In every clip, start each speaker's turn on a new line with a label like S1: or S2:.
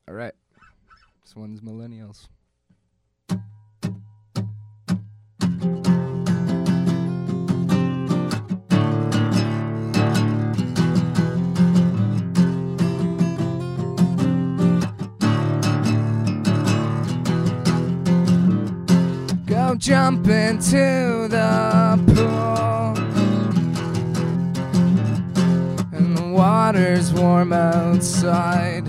S1: All right. This one's millennials. Go jump into the pool, and the water's warm outside.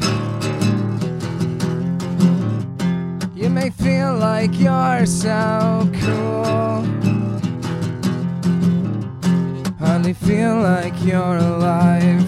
S1: You may feel like you're so cool, hardly feel like you're alive.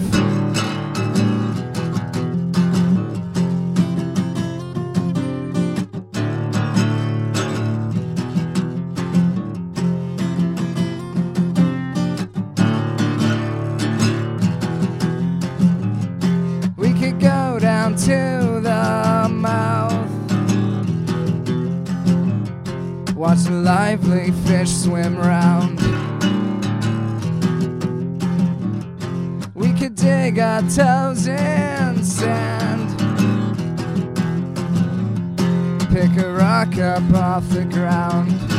S1: We could go down to the mouth, watch the lively fish swim round. We could dig our toes in sand, pick a rock up off the ground.